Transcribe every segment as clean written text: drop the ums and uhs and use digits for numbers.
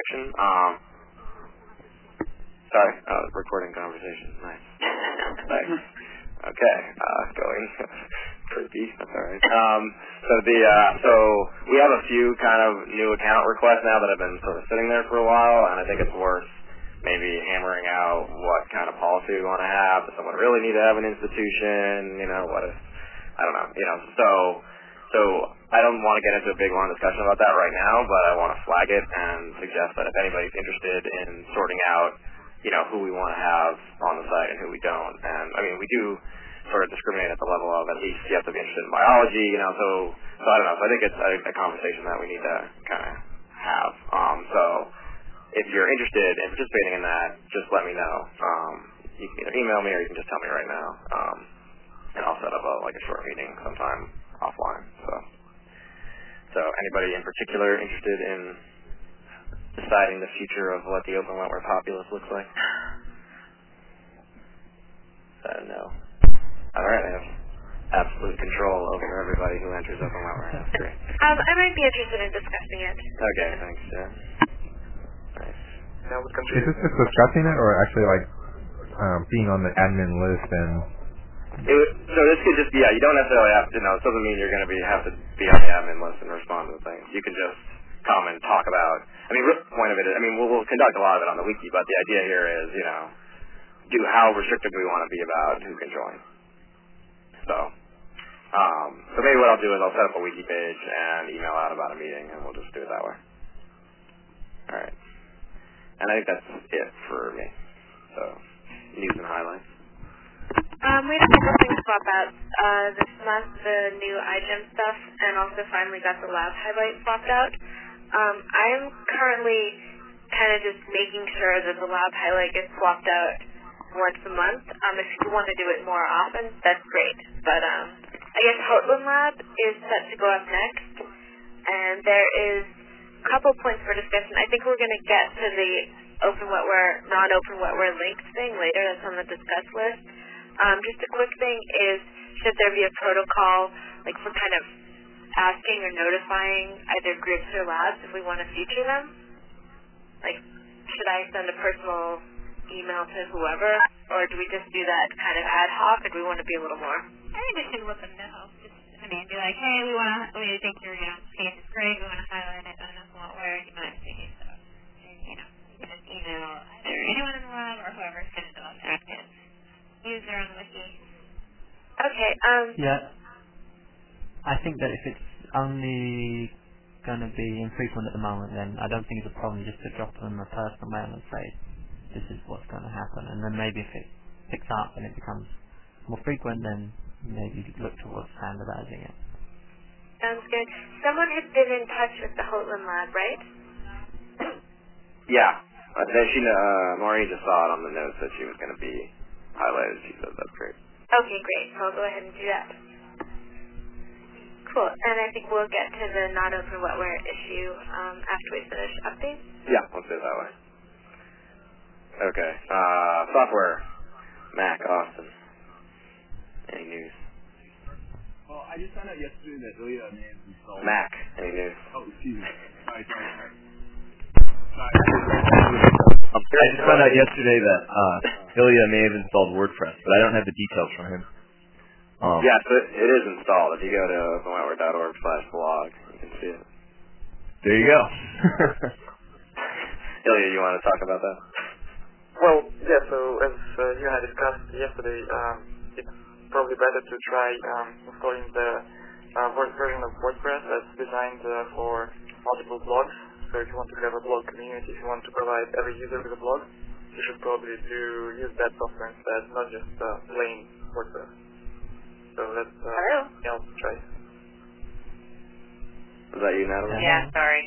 section. Sorry, recording conversation. Nice. Thanks. Okay, going creepy. That's all right. So we have a few kind of new account requests now that have been sort of sitting there for a while, and I think it's worth maybe hammering out what kind of policy we want to have. Does someone really need to have an institution? What if, I don't know, so I don't want to get into a big long discussion about that right now, but I want to flag it and suggest that if anybody's interested in sorting out, who we want to have on the site and who we don't. And I mean, we do sort of discriminate at the level of at least you have to be interested in biology, so I don't know. So I think it's a conversation that we need to kind of have. So if you're interested in participating in that, just let me know. You can either email me or you can just tell me right now. And I'll set up a short meeting sometime offline. So anybody in particular interested in deciding the future of what the open wetware populace looks like? No. All right, I have absolute control over everybody who enters open wetware. That's great. I might be interested in discussing it. Okay, thanks. Yeah. Nice. Is this just discussing it, or actually being on the admin list and? So this could just be, you don't necessarily have to, it doesn't mean you're going to have to be on the admin list and respond to things. You can just come and talk about, the point of it is, we'll conduct a lot of it on the wiki, but the idea here is, how restrictive do we want to be about who can join. So maybe what I'll do is I'll set up a wiki page and email out about a meeting, and we'll just do it that way. All right. And I think that's it for me. So, news and highlights. We had a couple things pop out this month, the new iGEM stuff, and also finally got the lab highlight swapped out. I'm currently kind of just making sure that the lab highlight gets swapped out once a month. If you want to do it more often, that's great. But I guess Hotland Lab is set to go up next, and there is a couple points for discussion. I think we're going to get to the open wetware, non-open wetware links thing later. That's on the discuss list. Just a quick thing is, should there be a protocol for kind of asking or notifying either groups or labs if we want to feature them? Should I send a personal email to whoever, or do we just do that kind of ad hoc, or do we want to be a little more? I think we should let them know. Be like, hey, we think your case is great, we want to highlight it on wetware, you might see it. So, you can just email either anyone in the lab or whoever's kind of the most active user on the wiki. Okay, Yeah. I think that if it's only going to be infrequent at the moment, then I don't think it's a problem just to drop them a personal mail and say, this is what's going to happen. And then maybe if it picks up and it becomes more frequent, then maybe look towards standardizing it. Sounds good. Someone had been in touch with the Hotland Lab, right? Yeah. Maureen just saw it on the notes that she was going to be highlighted. She said that's great. Okay, great. So I'll go ahead and do that. Cool. And I think we'll get to the non-open wetware issue after we finish updates. Yeah, let's do it that way. Okay. Software. Mac, Austin. Any news? Well, I just found out yesterday that Ilya may have installed... Mac, any news? Oh, excuse me. Sorry. I just found out yesterday that Ilya may have installed WordPress, but I don't have the details from him. Yes, it is installed. If you go to openwetware.org/blog, you can see it. There you go. Ilya, you want to talk about that? Well, yeah, so as you and I discussed yesterday, it's probably better to try installing the version of WordPress that's designed for multiple blogs. So if you want to have a blog community, if you want to provide every user with a blog, you should probably use that software instead, not just plain WordPress. So let's try. Was that you, Natalie? Yeah, sorry.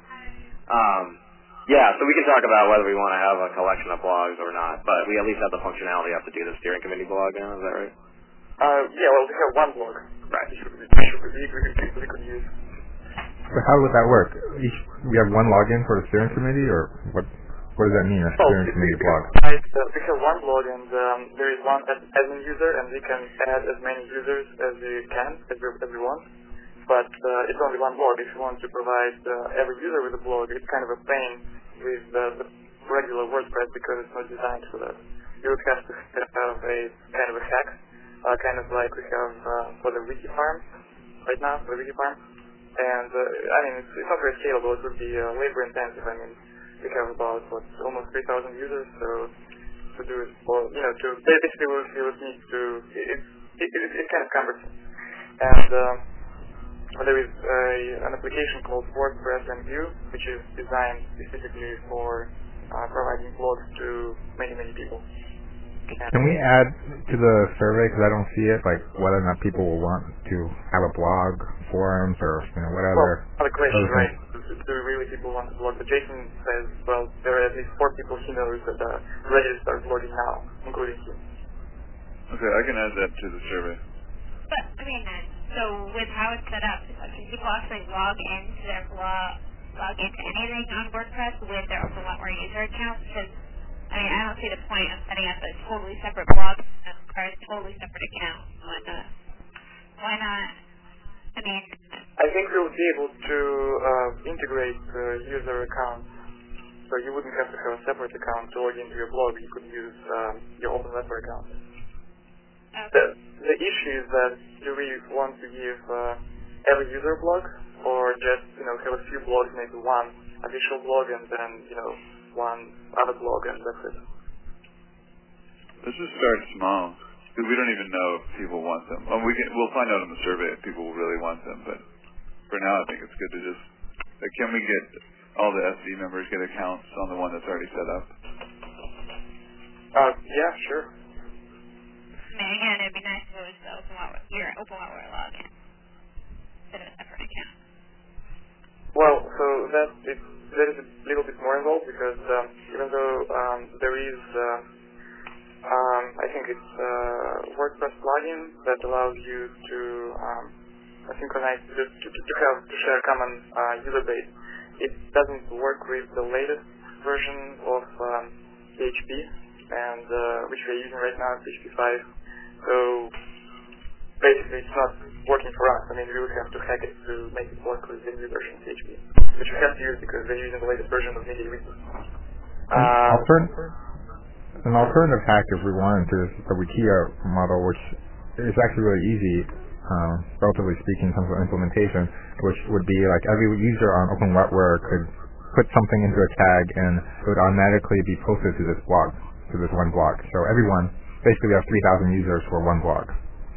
Yeah, so we can talk about whether we want to have a collection of blogs or not, but we at least have the functionality to do the steering committee blog now, is that right? Yeah, well, we have one blog. Right. We could use. So how would that work? We have one login for the steering committee, or what does that mean, a steering committee blog? We have one blog, and there is one admin user, and we can add as many users as we want. But it's only one blog. If you want to provide every user with a blog, it's kind of a pain with the regular WordPress because it's not designed for that. You would have to have a kind of a hack, kind of like we have for the wiki farm right now, for the wiki farm. And I mean, it's not very scalable. It would be labor intensive. I mean, we have about almost 3,000 users, so to do it for to basically we would need to it's kind of cumbersome. And there is an application called WordPress and View, which is designed specifically for providing blogs to many people. Can we add to the survey, because I don't see it, like whether or not people will want to have a blog, forums, or whatever? Well, the question, right? Do really people want to blog? But Jason says, well, there are at least 4 people he knows that are ready to start blogging now, including him. Okay, I can add that to the survey. But, I mean, so with how it's set up, can people actually log into their blog, log into anything on WordPress with their OpenWhatWare user account? Because I mean, I don't see the point of setting up a totally separate blog or a totally separate account. Why not? I mean, I think we'll be able to integrate user accounts, so you wouldn't have to have a separate account to log into your blog. You could use your OpenWhatWare account. Okay. The issue is that do we want to give every user a blog, or just have a few blogs, maybe one official blog, and then one other blog, and that's it. Let's just start small, because we don't even know if people want them. We'll find out in the survey if people really want them, but for now I think it's good to just, can we get all the SC members get accounts on the one that's already set up? Yeah, sure. I mean, again, it'd be nice if it was your OpenWhatWare login instead of a separate account. Well, so that is a little bit more involved because even though there is, I think it's a WordPress plugin that allows you to synchronize, to share a common user base. It doesn't work with the latest version of PHP, and which we're using right now, PHP 5. So basically, it's not working for us. I mean, we would have to hack it to make it work with the new version of PHP, which we have to use because we're using the latest version of MediaWiki. An alternative hack, if we wanted to, is the Wikia model, which is actually really easy, relatively speaking, in terms of implementation, which would be like every user on OpenWhatWare could put something into a tag, and it would automatically be posted to this blog, to this one blog. So everyone, basically, we have 3,000 users for one blog,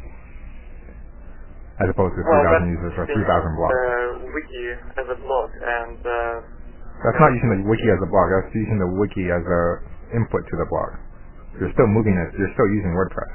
as opposed to 3,000 users for 3,000 blogs. Wiki as a blog, and that's not using the wiki as a blog. That's using the wiki as a input to the blog. You're still moving it. You're still using WordPress.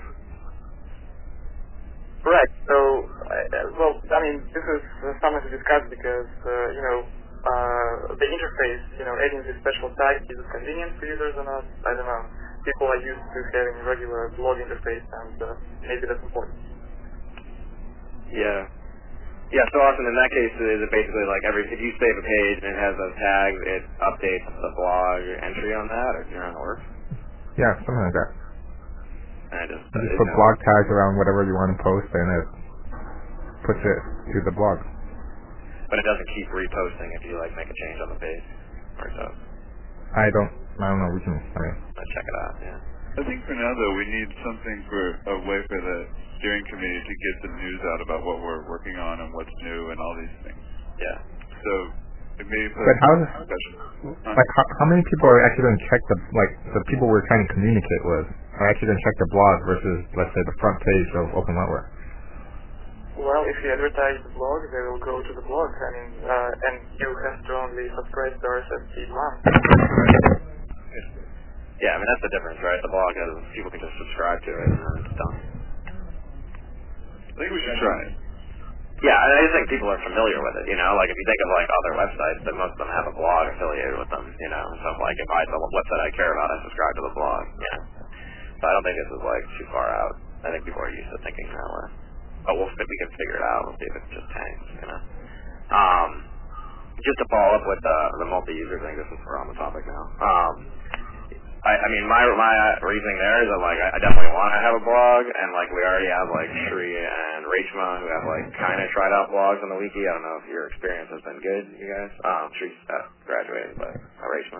Right. So, well, I mean, this is something to discuss because the interface, adding this special tag, is it convenient for users or not? I don't know. People are used to having regular blog interface, and maybe that's important. Yeah. Yeah, so often in that case, is it basically like if you save a page and it has those tags, it updates the blog entry on that, or how it works? Yeah, something like that. And you just put blog tags around whatever you want to post, and it puts it to the blog. But it doesn't keep reposting if you make a change on the page, or so. I don't know. Let's check it out. Yeah. I think for now, though, we need something for a way for the steering committee to get the news out about what we're working on and what's new and all these things. Yeah. So maybe put but how many people are actually going to check the people we're trying to communicate with are actually going to check the blog versus, let's say, the front page of OpenWhatWare? Well, if you advertise the blog, they will go to the blog. I mean, and you have to only subscribe to RSS feed once. Yeah, I mean, that's the difference, right? The blog has, people can just subscribe to it and then it's done. I think we should try it. Yeah, I just think people are familiar with it, Like, if you think of, other websites, then most of them have a blog affiliated with them, So, if I the website I care about, I subscribe to the blog, So I don't think this is, too far out. I think people are used to thinking that way. But we can figure it out. We'll see if it just tanks, Just to follow up with the multi-user thing, we're on the topic now. I I mean, my reasoning there is that, like, I definitely want to have a blog, and, like, we already have, like, Shri and Rachma who have, like, kind of tried out blogs on the wiki. I don't know if your experience has been good, you guys. Shri's graduated, but Rachma.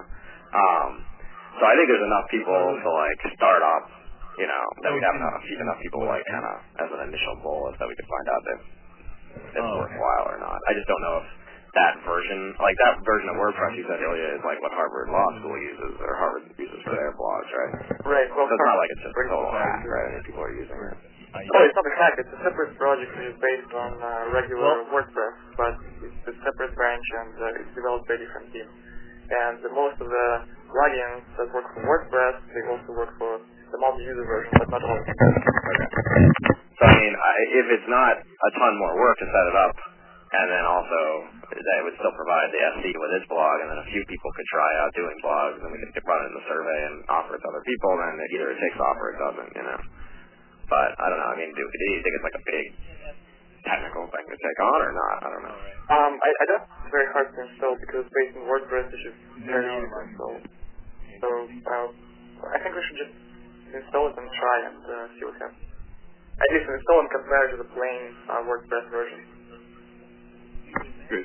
So I think there's enough people to, like, start up, you know, that we'd have enough people, like, kind of as an initial goal that we could find out if it's worthwhile or not. I just don't know if that version of WordPress you said, Ilya, is like what Harvard Law School uses, or Harvard uses for their blogs, right? Right. Well, so it's not like it's just a total hack, right? I mean, people are using it. Oh, it's not a hack. It's a separate project which is based on regular WordPress, but it's a separate branch and it's developed by a different team. And most of the plugins that work for WordPress, they also work for the multi-user version, but not all. Okay. So, I mean, if it's not a ton more work to set it up, and then also that it would still provide the SC with its blog, and then a few people could try out doing blogs, and we could run it in the survey and offer it to other people, then either it takes off or it doesn't, you know. But, I don't know, I mean, do you think it's like a big technical thing to take on or not? I don't know. I don't think it's very hard to install because based on WordPress it's just very easy to install. So, I think we should just install it and try and see what happens. At least install and compare to the plain WordPress version. Good.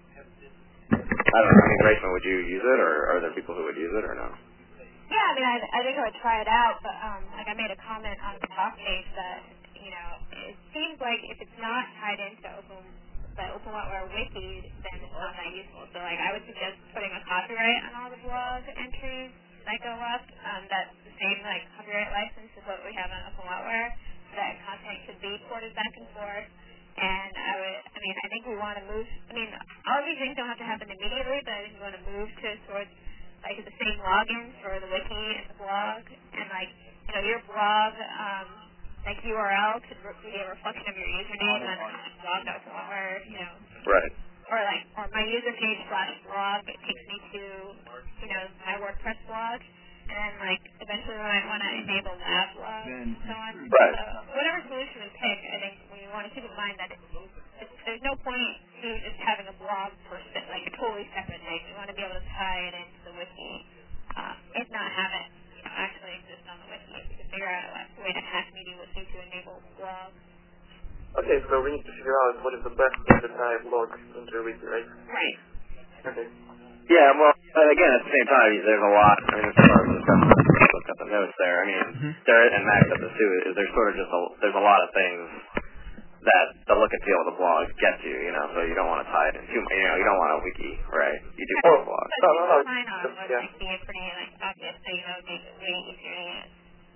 I don't know, I mean, Rachel, would you use it, or are there people who would use it, or no? Yeah, I mean, I think I would try it out, but like I made a comment on the talk page that, you know, it seems like if it's not tied into the OpenWetWare wiki, then it's not that useful. So, like, I would suggest putting a copyright on all the blog entries that go up. That's the same, like, copyright license as what we have on OpenWetWare. That content could be ported back and forth. And I think we want to move, all of these things don't have to happen immediately, but I think we want to move towards, like, the same login for the wiki and the blog. And, like, you know, your blog, like, URL could be a reflection of your username on blog.org, you know. Right. Or my user page /blog, it takes me to, you know, my WordPress blog. And then, like, eventually we might want to enable lab blog and so on. Right. Whatever solution we pick, I think we want to keep in mind that there's no point to just having a blog for, like, a totally separate thing. We want to be able to tie it into the wiki, if not have it actually exist on the wiki. We can figure out a way to hack MediaWiki to enable blog. Okay, so we need to figure out what is the best way to tie a blog into a wiki, right? Right. Okay. Yeah, well, again, at the same time, there's a lot. I mean, as far as look at the notes there. I mean, there, and Max said this too. There's sort of just there's a lot of things that the look and feel of the blog gets you. You know, so you don't want to tie it in too much. You know, you don't want a wiki, right? You do want a blog. No. Sign-on would be pretty obvious, so you know, make it way easier to use.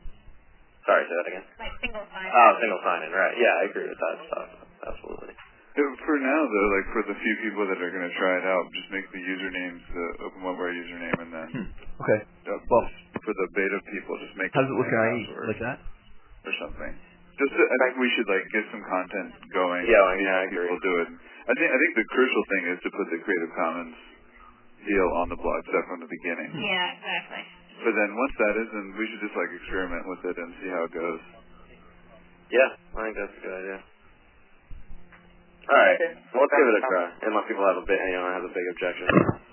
Sorry, say that again. Like single sign-in. Oh, single sign-in, right? Yeah, I agree with that stuff. Absolutely. For now, though, like for the few people that are going to try it out, just make the usernames the OpenWetWare username, and then okay. Well, for the beta people, just make how's it look like that or something. Just I think we should like get some content going. Yeah, I agree. People do it. I think the crucial thing is to put the Creative Commons deal on the blog stuff from the beginning. Yeah, exactly. But then once that is, then we should just like experiment with it and see how it goes. Yeah, I think that's a good idea. All right, well, let's give it a try. Unless people have a big objection.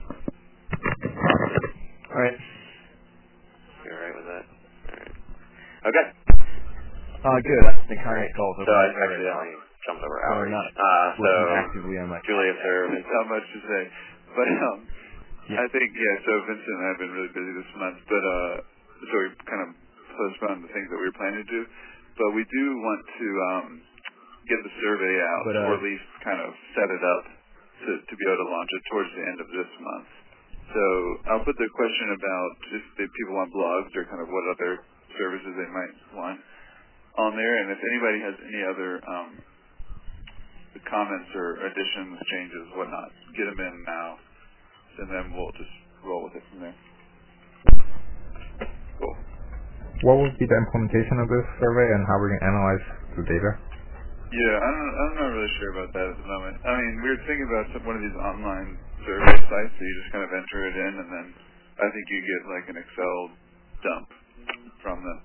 All right. You're all right with that? All right. Okay. Good. I think I called over. So I accidentally jumped over hours. So actively on my Julius or Vincent. Not much to say, but I think So Vincent and I have been really busy this month, but so we kind of postponed the things that we were planning to do. But we do want to get the survey out, or at least kind of set it up to be able to launch it towards the end of this month. So I'll put the question about if people want blogs or kind of what other services they might want on there, and if anybody has any other comments or additions, changes, whatnot, get them in now, and then we'll just roll with it from there. Cool. What would be the implementation of this survey, and how we can analyze the data? Yeah, I'm not really sure about that at the moment. I mean, we were thinking about one of these online survey sites, so you just kind of enter it in, and then I think you get like an Excel dump from the,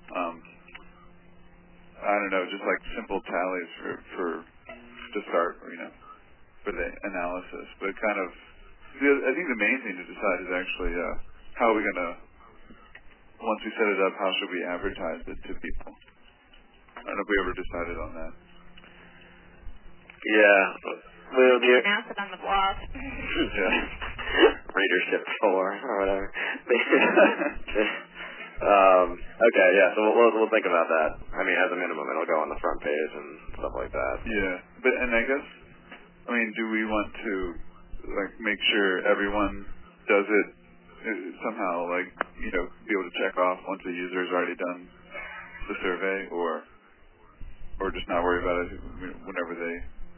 I don't know, just like simple tallies for to start, for the analysis. But kind of, I think the main thing to decide is actually how are we going to once we set it up, how should we advertise it to people? I don't know if we ever decided on that. Yeah. We'll do announce it on the blog. Yeah. Readership 4 or whatever. Okay, yeah, so we'll think about that. I mean, as a minimum, it'll go on the front page and stuff like that. Yeah, but and I guess, I mean, do we want to like make sure everyone does it somehow, like be able to check off once the user has already done the survey, or just not worry about it whenever they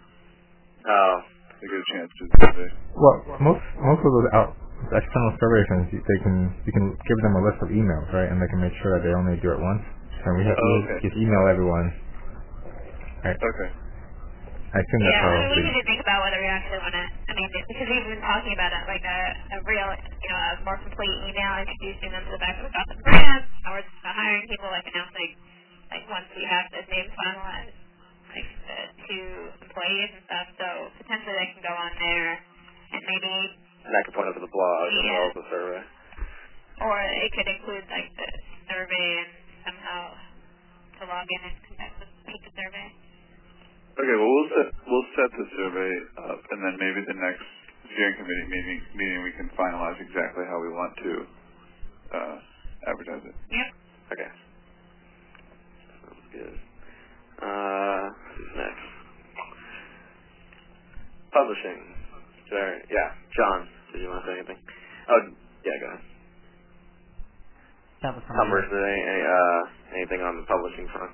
get a chance to survey? Well, most of those external surveys, you can give them a list of emails, right, and they can make sure that they only do it once. And we just email everyone. Right? Okay. I assume that's how. Yeah, we need to think about whether we actually want to. I mean, because we've been talking about it like a real, a more complete email introducing them to the back of the brand, or hiring people, like announcing, like once we have the names finalized, like the 2 employees and stuff. So potentially they can go on there and maybe. And that could point up to the blog as well as the survey. Or it could include like the survey and somehow to log in and take the survey. Okay, well we'll set the survey up, and then maybe the next steering committee meeting we can finalize exactly how we want to advertise it. Yep. Okay. Sounds good. Who's next? Publishing. Sorry. Yeah, John. Did you want to say anything? Oh, yeah, go ahead. That was Tumblr, is there anything on the publishing front?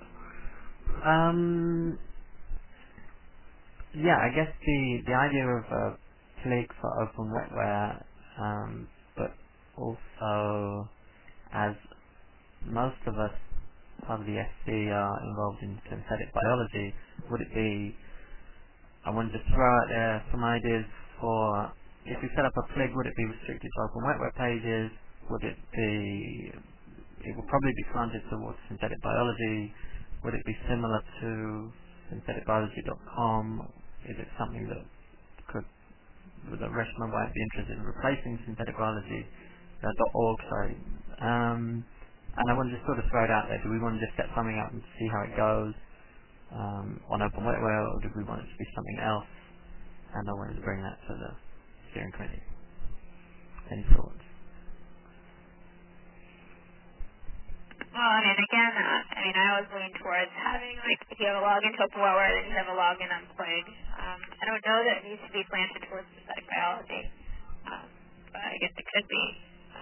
Yeah, I guess the idea of a Plig for open wetware, but also as most of us, probably SC, are involved in synthetic biology, would it be, I wanted to throw out there some ideas for, if we set up a Plig, would it be restricted to open wetware pages? Would it be, it would probably be slanted towards synthetic biology. Would it be similar to syntheticbiology.com? Is it something that the Reshma might be interested in replacing synthetic biology, .org, sorry. And I want to just sort of throw it out there. Do we want to just set something up and see how it goes on open wetware, or do we want it to be something else? And I wanted to bring that to the steering committee. Any thoughts? Well, I mean, again, I always lean towards having, like, if you have a login to OpenWare, then you have a login on Plig. I don't know that it needs to be slanted towards synthetic biology, but I guess it could be.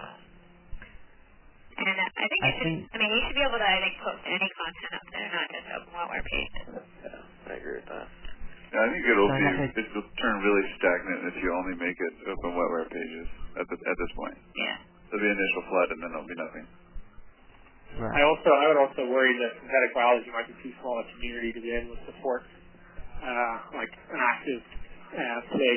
And I think you should be able to, post any content up there, not just OpenWare pages. Yeah, I agree with that. Yeah, I think it'll turn really stagnant if you only make it open wetware pages at this point. Yeah. There'll be an initial flood, and then there'll be nothing. Right. I would also worry that synthetic biology might be too small a community to be able to support like an active Plig.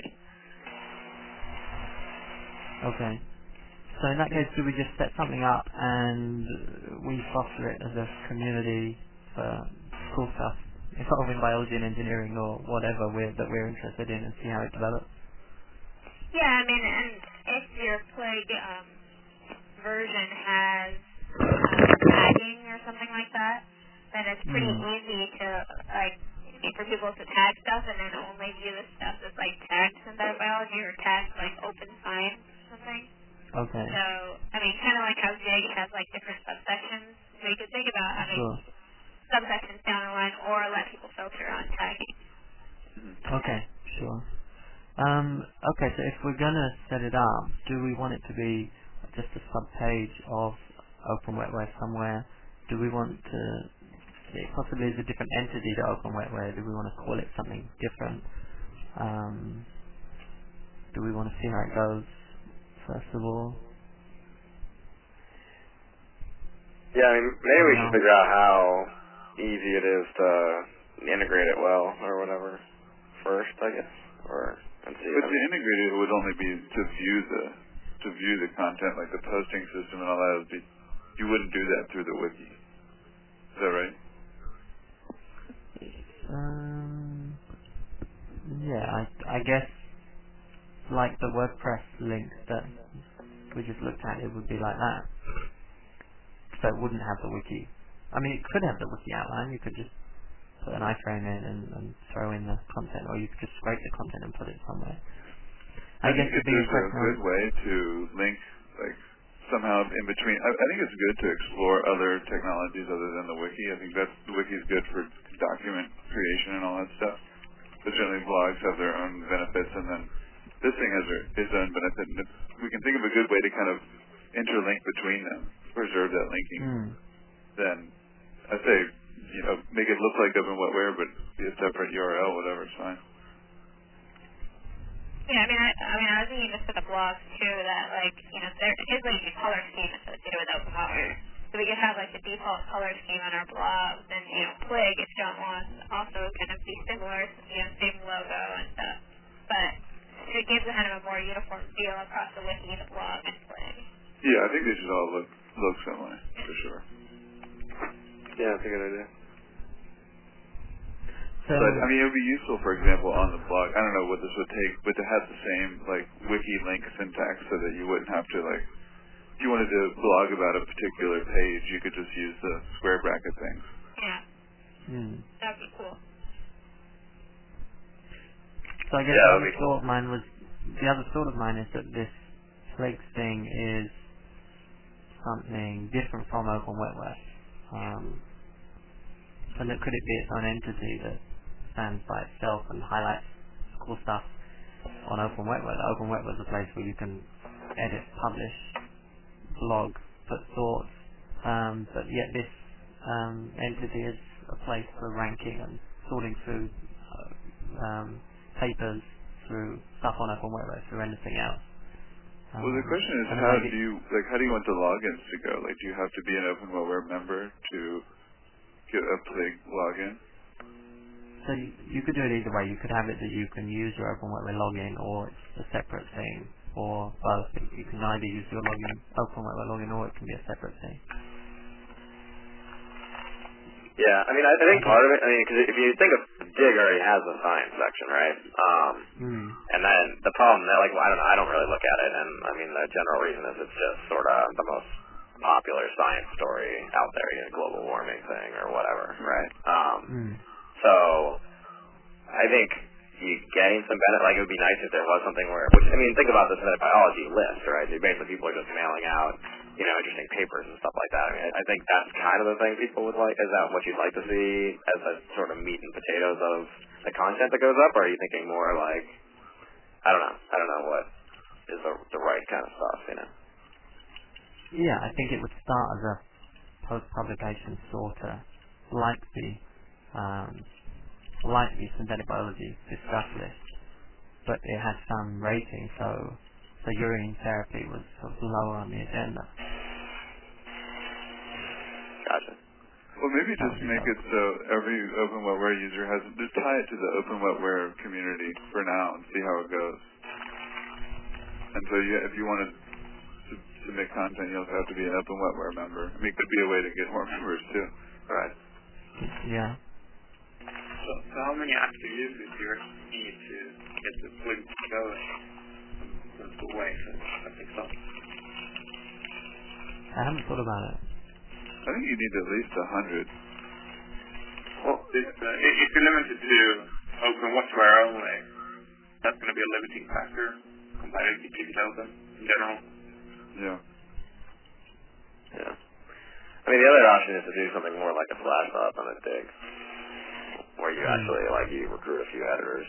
Okay. So in that case, do we just set something up and we foster it as a community for cool stuff involving biology and engineering or whatever that we're interested in, and see how it develops? Yeah, I mean, and if your Plig version has tagging or something like that, then it's pretty easy to, for people to tag stuff and then only view the stuff that's, tagged synthetic biology or tagged, open science or something. Okay. So, I mean, kind of like how Zig has, different subsections. So you could think about having subsections down the line or let people filter on tagging. Okay, sure. Okay, so if we're going to set it up, do we want it to be just a sub-page of Open Wetware somewhere? Do we want to, possibly as a different entity to Open Wetware, do we want to call it something different? Do we want to see how it goes, first of all? Yeah, I mean, maybe we should figure out how easy it is to integrate it well, or whatever, first, I guess, and see. But to integrate it would only be to view the content, like the posting system and all that. You wouldn't do that through the wiki. Is that right? Yeah, I guess like the WordPress link that we just looked at, it would be like that. so it wouldn't have the wiki. I mean, it could have the wiki outline. You could just put an iframe in and throw in the content, or you could just scrape the content and put it somewhere. I think if there's a good way to link, like, somehow in between. I think it's good to explore other technologies other than the wiki. I think the wiki is good for document creation and all that stuff. But certainly blogs have their own benefits, and then this thing has its own benefit. And if we can think of a good way to kind of interlink between them, preserve that linking, then I say, make it look like OpenWetWare, but be a separate URL, whatever, it's fine. Yeah, I was thinking just for the blogs too, that there is a color scheme associated with OpenWetWare. So we could have the default color scheme on our blogs, and Plig, if you don't want, also kind of be similar, same logo and stuff. But it gives kind of a more uniform feel across the wiki, the blog, and Plig. Yeah, I think they should all look similar, for sure. Yeah, that's a good idea. But, it would be useful, for example, on the blog, I don't know what this would take, but to have the same, wiki link syntax so that you wouldn't have to, if you wanted to blog about a particular page, you could just use the square bracket things. Yeah. That'd be cool. So I guess the other thought of mine is that this Plig thing is something different from OpenWetWare. And could it be its own entity that stands by itself and highlights cool stuff on OpenWetWare? OpenWetWare is a place where you can edit, publish, blog, put thoughts, but yet this entity is a place for ranking and sorting through papers, through stuff on OpenWetWare, through anything else. Well, the question is, how do you want the logins to go? Do you have to be an OpenWetWare member to get a Plig login? So you could do it either way. You could have it that you can use your OpenWetWare login, or it's a separate thing, or both. You can either use your OpenWetWare login, or it can be a separate thing. Yeah, I think part of it, because if you think of Dig already has a science section, right? And then the problem, I don't really look at it, and the general reason is it's just sort of the most popular science story out there, global warming thing or whatever, right? So I think you getting some benefit, it would be nice if there was something where, think about the synthetic biology list, right? So basically people are just mailing out, interesting papers and stuff like that. I think that's kind of the thing people would like. Is that what you'd like to see as a sort of meat and potatoes of the content that goes up, or are you thinking more I don't know what is the right kind of stuff, Yeah, I think it would start as a post-publication sorter, like the synthetic biology discuss list, but it had some rating, so urine therapy was sort of lower on the agenda. Gotcha. Well, maybe just make it so every OpenWetWare user just tie it to the OpenWetWare community for now and see how it goes. And so if you wanted to submit content, you also have to be an OpenWetWare member. It could be a way to get more members too. Right. Yeah. So how many active users do you need to get the Plig going? That's the way I think so. I haven't thought about it. I think you need at least 100. Well, if you're limited to OpenWetWare only, that's going to be a limiting factor compared to keep it open in general. Yeah. Yeah. The other option is to do something more like a flash mob on a Dig, where you actually you recruit a few editors,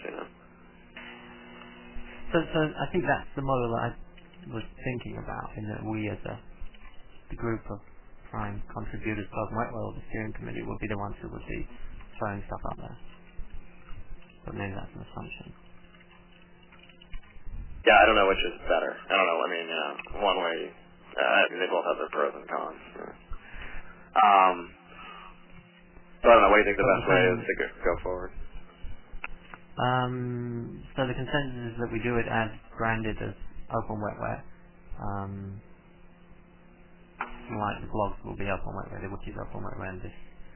So I think that's the model that I was thinking about, in that we as the group of prime contributors to OpenWetWare, the steering committee, would be the ones who would be throwing stuff up there. But maybe that's an assumption. Yeah, I don't know which is better. I don't know. One way, they both have their pros and cons. So I don't know. What do you think the best way is to go forward? So the consensus is that we do it as branded as OpenWetWare. Like the blogs will be OpenWetWare, the wiki's OpenWetWare, and this,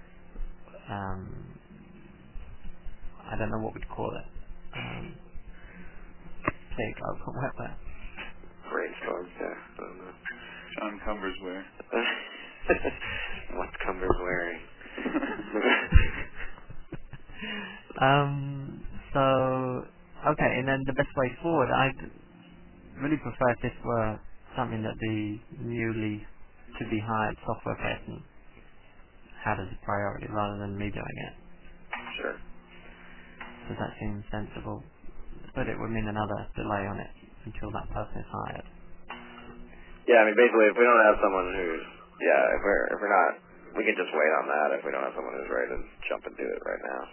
I don't know what we'd call it. Plig OpenWetWare. Brainstorm, yeah. John Cumbersware. What's Cumbers wearing? So, okay, and then the best way forward, I'd really prefer if this were something that the newly to be hired software person had as a priority rather than me doing it. Sure. Does that seem sensible? But it would mean another delay on it until that person is hired. Yeah, I mean, basically, if we don't have someone who's, if we're not, we can just wait on that if we don't have someone who's ready to jump and do it right now.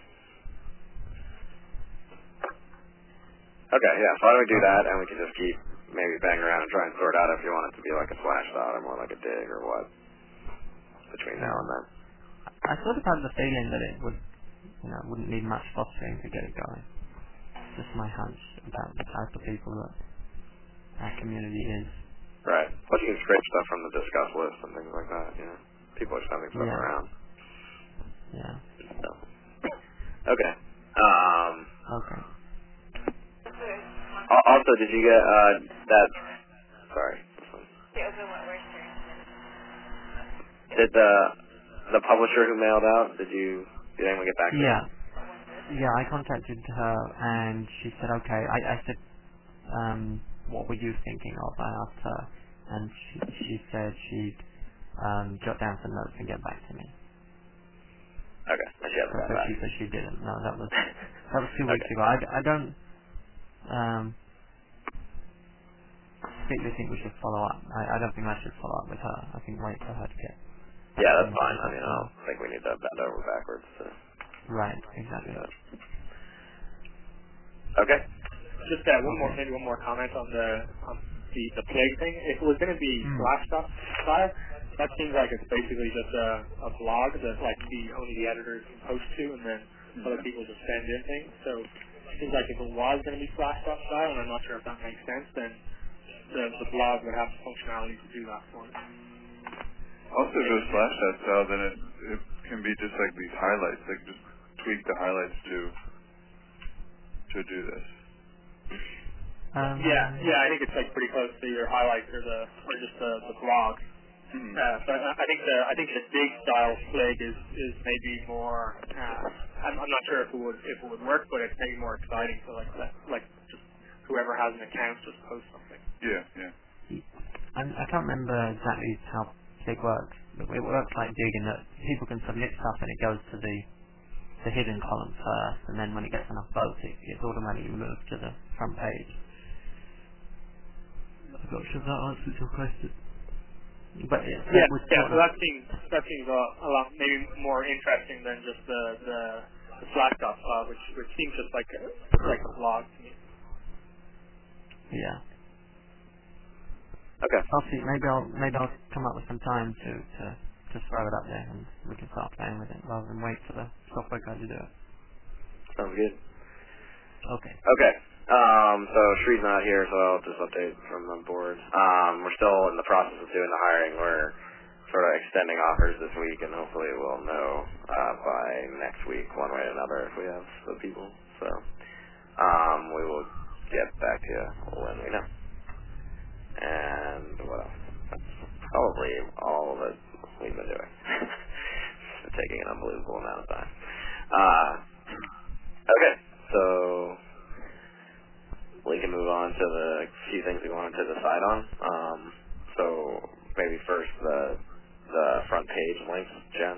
Okay, yeah, so why don't we do that, and we can just keep maybe banging around and try and sort out if you want it to be like a slash dot or more like a dig or what between now and then. I sort of had the feeling that it wouldn't need much fostering to get it going. Just my hunch about the type of people that our community is. Right. Plus you can scrape stuff from the discuss list and things like that, you know. People are sending stuff around. Yeah. So. Okay. Okay. Also, did you get that? Sorry. Did the publisher who mailed out? Did anyone get back to you? Yeah, I contacted her and she said okay. I said, what were you thinking of? I asked her, and she said she'd jot down some notes and get back to me. Okay, she hasn't got back. She said she didn't. No, that was 2 weeks ago. I don't particularly think we should follow up. I don't think I should follow up with her. I think wait for her to get. Yeah, that's fine. I mean, I don't think we need to bend over backwards. So. Right, exactly. Okay. Just maybe one more comment on the plague thing. If it was going to be Slashdot style, that seems like it's basically just a blog that only the editors can post to, and then other people just send in things. So it seems like if it was going to be Slashdot style, and I'm not sure if that makes sense, then the blog would have the functionality to do that for it. Also, if it was Slashdot style, then it can be just like these highlights, like just tweak the highlights to do this. I think it's pretty close to either highlights or just the blog. So I think the dig style plague is maybe more. I'm not sure if it would work, but it's maybe more exciting. So just whoever has an account just post something. Yeah. I can't remember exactly how dig works. It works like dig in that people can submit stuff and it goes to the hidden column first, and then when it gets enough votes, it gets automatically moved to the front page. I'm not sure if that answers your question. But so that seems a lot maybe more interesting than just the Slashdot file, which seems just like a blog to me. Yeah. Okay. I'll see. Maybe I'll come up with some time to throw it up there, and we can start playing with it rather than wait for the software guy to do it. Sounds good. Okay. So Shree's not here, so I'll just update from the board. We're still in the process of doing the hiring. We're sort of extending offers this week, and hopefully we'll know by next week, one way or another, if we have the people. So we will get back to you when we know. And what else? That's probably all that we've been doing. It's taking an unbelievable amount of time. Okay, so we can move on to the few things we wanted to decide on. So maybe first the front page links, Jen.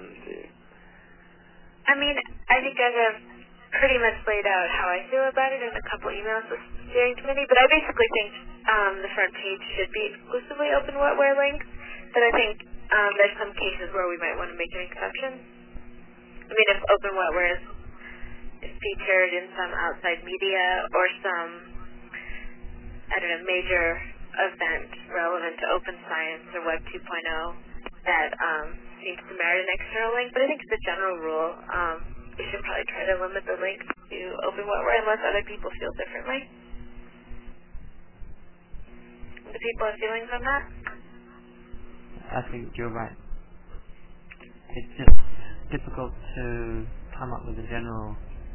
I mean, I think I have pretty much laid out how I feel about it in a couple emails with the steering committee, but I basically think the front page should be exclusively open wetware links, but I think there's some cases where we might want to make an exception. I mean, if open wetware is featured in some outside media or some, major event relevant to open science or Web 2.0 that seems to merit an external link, but I think as a general rule, we should probably try to limit the links to open wetware unless other people feel differently. Do people have feelings on that? I think you're right. It's just difficult to come up with a general.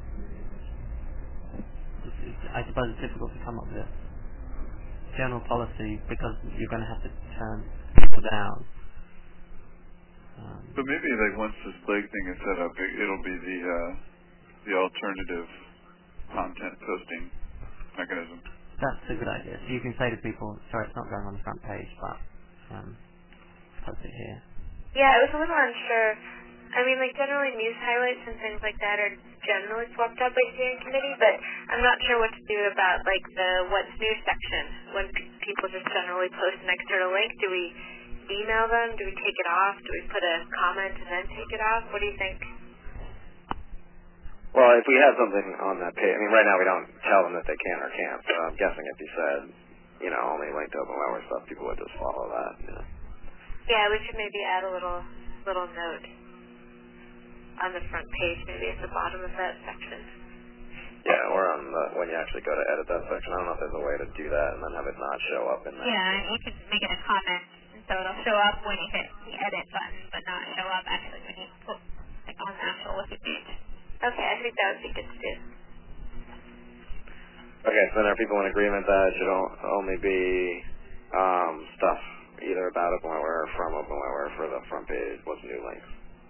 I suppose it's difficult to come up with a general policy because you're going to have to turn people down So maybe like once this plague thing is set up, it'll be the alternative content posting mechanism. That's a good idea. So you can say to people, sorry, it's not going on the front page, but post it here. Yeah, I was a little unsure. I mean, like, generally news highlights and things like that are generally swapped out by steering committee, but I'm not sure what to do about, like, the what's new section when people just generally post an external link. Do we email them? Do we take it off? Do we put a comment and then take it off? What do you think? Well, if we had something on that page, I mean, right now we don't tell them that they can or can't, so I'm guessing if you said, only link to OpenWebWare stuff, people would just follow that, Yeah, we should maybe add a little note on the front page, maybe at the bottom of that section. Yeah, or on when you actually go to edit that section. I don't know if there's a way to do that and then have it not show up in there. Yeah, you can make it a comment, so it'll show up when you hit the edit button, but not show up actually when you put on the actual wiki page. Okay, I think that would be good to do. Okay, so then are people in agreement that it should only be stuff either about OpenWebWare or from OpenWebWare for the front page? What's new links?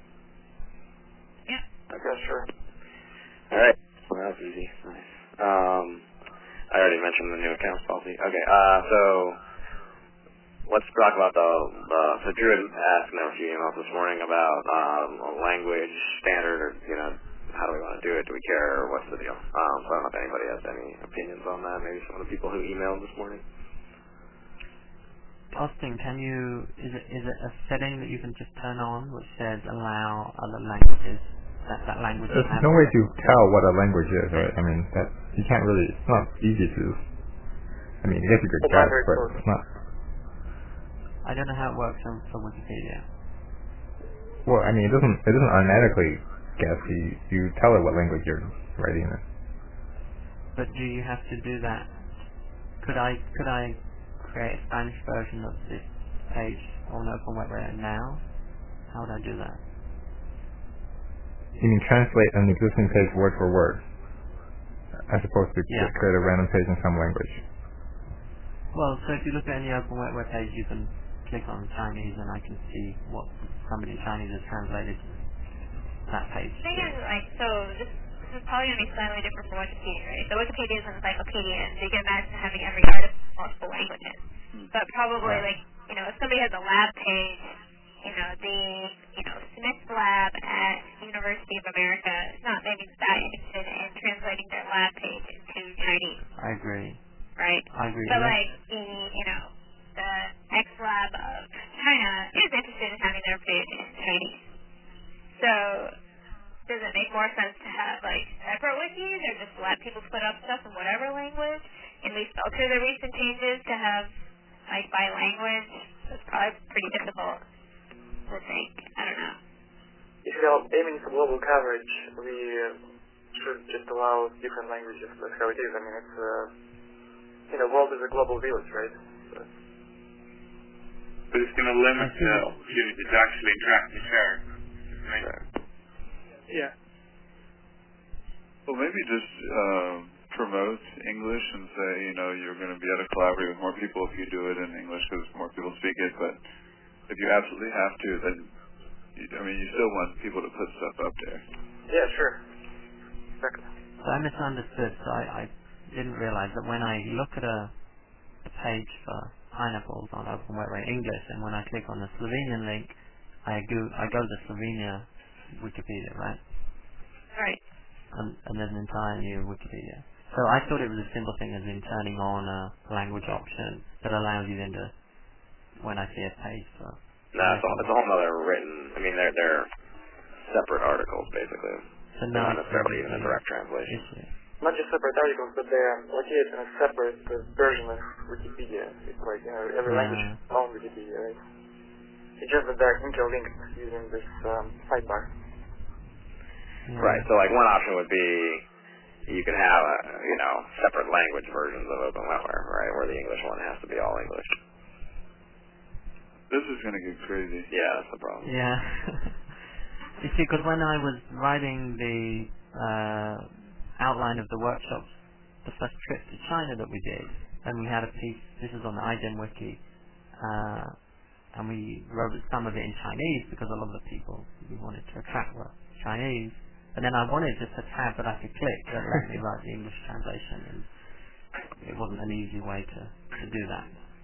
Yeah. Okay, sure. All right. Well, that was easy. Nice. I already mentioned the new accounts policy. Okay, so let's talk about so Drew had asked a few emails this morning about a language standard or, how do we want to do it? Do we care or what's the deal? So I don't know if anybody has any opinions on that. Maybe some of the people who emailed this morning. Austin, is it a setting that you can just turn on which says allow other languages? That language. There's no way to tell what a language is, right? I mean, that you can't really. It's not easy to. I mean, I guess you could guess, but it's not. I don't know how it works for Wikipedia. Well, I mean, it doesn't automatically guess. You tell it what language you're writing in. But do you have to do that? Could I create a Spanish version of this page on OpenWebWare now? How would I do that? You mean translate an existing page word for word, as opposed to just create a random page in some language. Well, so if you look at any OpenWebWare page, you can click on Chinese, and I can see what somebody in Chinese has translated that page. The thing is, this is probably going to be slightly different from Wikipedia, right? So Wikipedia is an encyclopedia, so you can imagine having every article in multiple languages. But probably, if somebody has a lab page, the Smith Lab at University of America is not maybe that interested in translating their lab page into Chinese. I agree. Right? I agree. But the X Lab of China is interested in having their page in Chinese. So does it make more sense to have separate wikis or just let people put up stuff in whatever language and we filter the recent changes to have by language? It's probably pretty difficult to think. I don't know. If we are aiming for global coverage, we should just allow different languages. That's how it is. I mean, it's the world is a global village, right? So. But it's going to limit the opportunity to actually interact and share. Right? Yeah. Well, maybe just promote English and say, you're going to be able to collaborate with more people if you do it in English because more people speak it. But if you absolutely have to, then you still want people to put stuff up there. Yeah, sure. Exactly. So I misunderstood. So I didn't realize that when I look at a page for pineapples on OpenWebWare English, and when I click on the Slovenian link, I go to the Slovenia Wikipedia, right? Right. And there's an entire new Wikipedia. So I thought it was a simple thing as in turning on a language option that allows you then to, when I see a page for... No, it's a whole other written... I mean, they're separate articles, basically. So they're not necessarily even a direct translation. Not just separate articles, but they're located in a separate version of Wikipedia. It's like, every language has its own Wikipedia, right? It's just that they're interlinked using this sidebar. Right, so one option would be you could have separate language versions of OpenWebWare, right, where the English one has to be all English. This is going to get crazy. Yeah, that's the problem. Yeah. You see, because when I was writing the outline of the workshops, the first trip to China that we did, and we had a piece, this is on the IGEM wiki, and we wrote some of it in Chinese because a lot of the people we wanted to attract were Chinese. And then I wanted just a tab that I could click that let me write the English translation, and it wasn't an easy way to do that.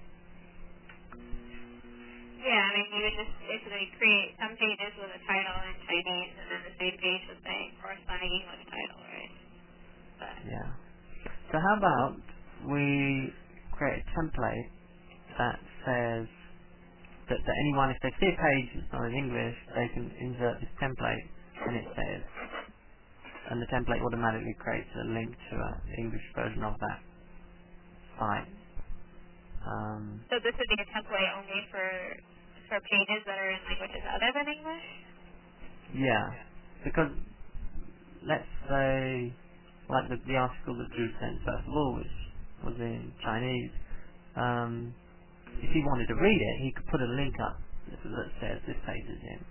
Yeah, I mean, you would just basically create some pages with a title in Chinese, and then the same page with the corresponding English title, right? But yeah. So how about we create a template that says that anyone, if they see a page that's not in English, they can insert this template, and it says, and the template automatically creates a link to an English version of that site. So this would be a template only for pages that are in languages other than English? Yeah, because let's say, like the article that Drew sent first of all, which was in Chinese, if he wanted to read it, he could put a link up that says this page is in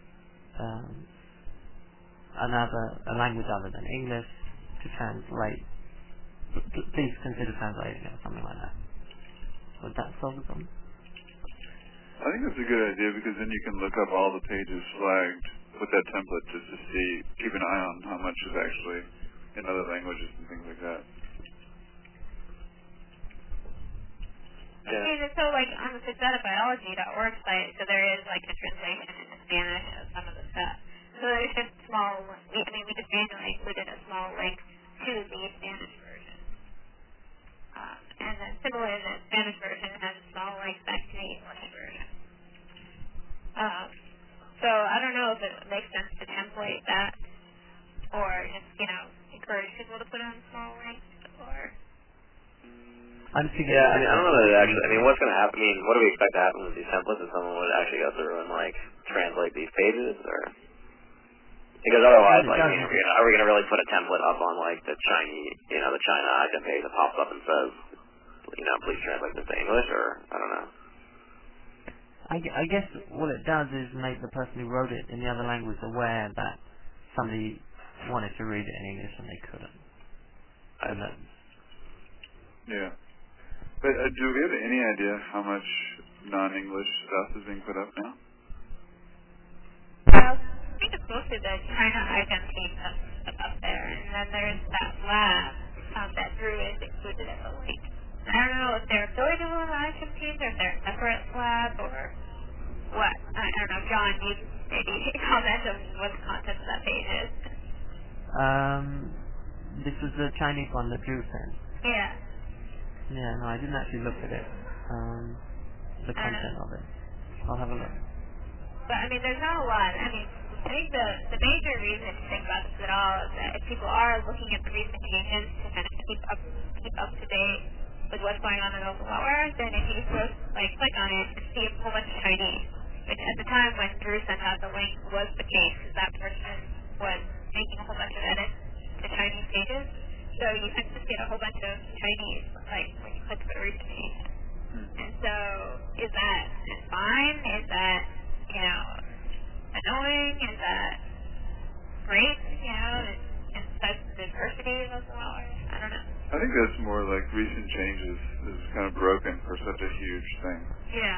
a language other than English to translate. Please consider translating it or something like that. Would that solve the problem? I think that's a good idea because then you can look up all the pages flagged with that template just to see, keep an eye on how much is actually in other languages and things like that. Yeah. Okay, so like on the systematicbiology.org site, so there is like a translation into Spanish of some of the stuff. So there's just we just randomly included a small link to the Spanish version. And then similarly, the Spanish version has a small link back to the English version. So I don't know if it makes sense to template that, or just, encourage people to put on small links, or... I don't know that it actually, what's going to happen, what do we expect to happen with these templates if someone would actually go through and, translate these pages, or... Because otherwise, are we going to really put a template up on, the Chinese, the China item page that pops up and says, please translate this to English, or, I don't know. I guess what it does is make the person who wrote it in the other language aware that somebody wanted to read it in English and they couldn't. Yeah. But do we have any idea how much non-English stuff is being put up now? I think it's mostly the China item page that's up there, and then there's that lab that Drew is included in the link. I don't know if they're affiliated with the item teams or if they're a separate lab or what. I don't know, John, you maybe comment on what the content of that page is. This was the Chinese one that Drew sent. Yeah. Yeah, no, I didn't actually look at it. The content of it. I'll have a look. But there's not a lot. I think the major reason to think about this at all is that if people are looking at the recent changes to kind of keep up to date with what's going on in OpenWhatWare, then if you just click on it and see a whole bunch of Chinese, which at the time when Drew sent out the link was the case, because that person was making a whole bunch of edits to Chinese pages. So you can just get a whole bunch of Chinese, when you click the recent changes. And so, is that fine? Is that, annoying? Is that great? In such diversity of OpenWhatWare? I don't know. I think that's more like recent changes is kind of broken for such a huge thing. Yeah.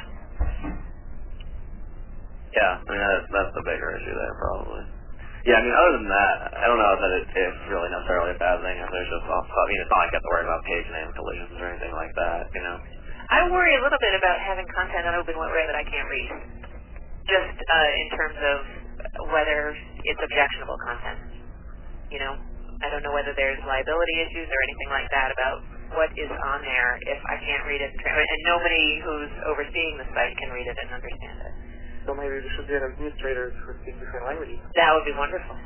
Yeah, that's the bigger issue there, probably. Yeah, other than that, I don't know that it's really necessarily a bad thing if there's just off stuff. It's not like you have to worry about page name collisions or anything like that, I worry a little bit about having content on OpenWhatWare that I can't read. Just in terms of whether it's objectionable content. I don't know whether there's liability issues or anything like that about what is on there if I can't read it. And nobody who's overseeing the site can read it and understand it. So maybe we should get administrators who speak different languages. That would be wonderful.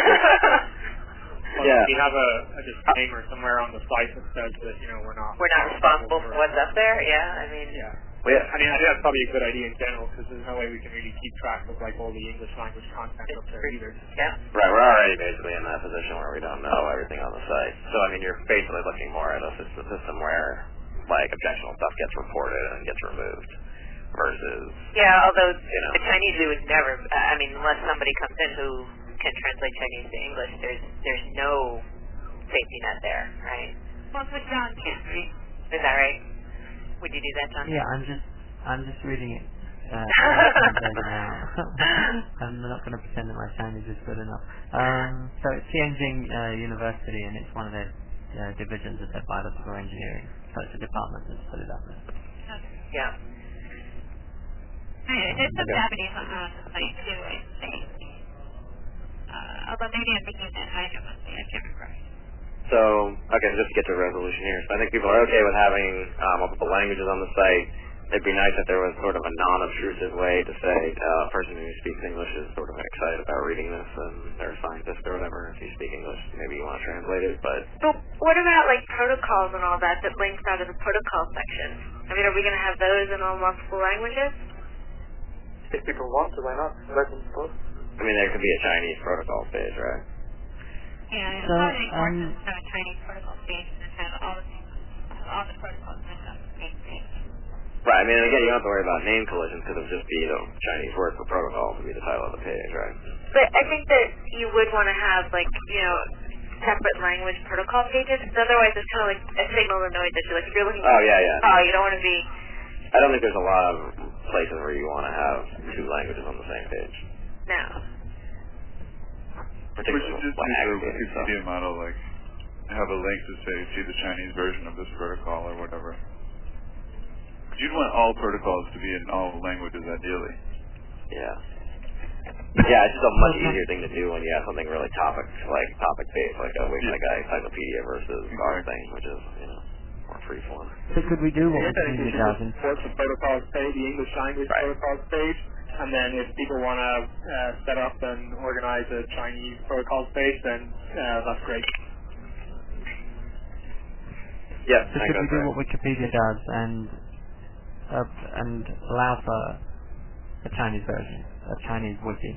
Yeah. We have a disclaimer somewhere on the site that says that, we're not responsible for what's up there. Yeah, Yeah. Well, yeah. I think that's probably a good idea in general because there's no way we can really keep track of all the English language content up there either. Yeah. Right, we're already basically in that position where we don't know everything on the site. So you're basically looking more at a system where objectionable stuff gets reported and gets removed versus... Yeah, although the Chinese we would never, unless somebody comes in who can translate Chinese to English, there's no safety net there, right? Well, that's what John can, right? Is that right? Would you do that, John? Yeah, I'm just reading it now. I'm not going to pretend that my Chinese is good enough. So it's Tianjin University, and it's one of the divisions of their biological engineering. So it's a department that's put it up there. Yeah. Anyway, there's some Japanese on the site too, I think. Although maybe I'm thinking that I can't remember. So, okay, just to get to a resolution here. So I think people are okay with having multiple languages on the site. It'd be nice if there was sort of a non-obtrusive way to say a person who speaks English is sort of excited about reading this and they're a scientist or whatever. If you speak English, maybe you want to translate it, but... But what about, like, protocols and all that links out of the protocol section? I mean, are we going to have those in all multiple languages? If people want to, why not? Let them post. I mean, there could be a Chinese protocol page, right? Yeah, it's probably important to have a Chinese protocol page and have all the protocols linked on the same page. Right, I mean, again, you don't have to worry about name collisions because it'll just be the Chinese word for protocol to be the title of the page, right? But I think that you would want to have, like, separate language protocol pages, because otherwise it's kind of like a signal to know that you're, like, if you're looking Oh, yeah. Oh, you don't want to be... I don't think there's a lot of places where you want to have two languages on the same page. No. We should just use the Wikipedia model, like, have a link to say, see the Chinese version of this protocol or whatever. You'd want all protocols to be in all languages, ideally. Yeah. Yeah, it's just a much easier thing to do when you have something really topic-based, like a encyclopedia versus our thing, which is, more freeform. So could we do what Wikipedia does? Support the protocols page, the English language protocols page, and then if people want to set up and organize a Chinese protocols page, then that's great. Yeah. So could we do what Wikipedia does and allow for a Chinese version, a Chinese wiki?